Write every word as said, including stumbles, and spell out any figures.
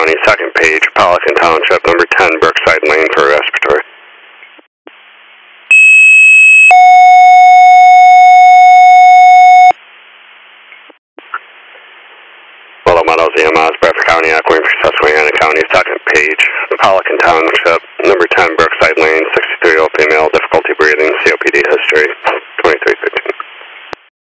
County, second page, Pelican Township, number ten, Brookside Lane for respiratory. Willow Meadows, E M S, Bradford County, echoing for Susquehanna County, second page, Pelican Township, number ten, Brookside Lane, sixty-three-year-old female, difficulty breathing, C O P D.